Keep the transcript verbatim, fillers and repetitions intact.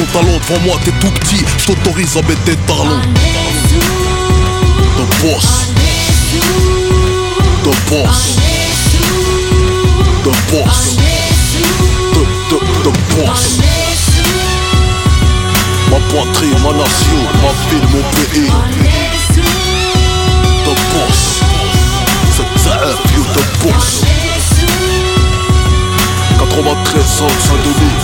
talons devant moi, t'es tout petit, je t'autorise à mettre tes talons. The boss, the boss, the boss, the, the, the boss. Ma patrie, ma nation, ma ville, mon pays. The boss, c'est Zaef, you the boss. quatre-vingt-treize ans, Saint-Denis.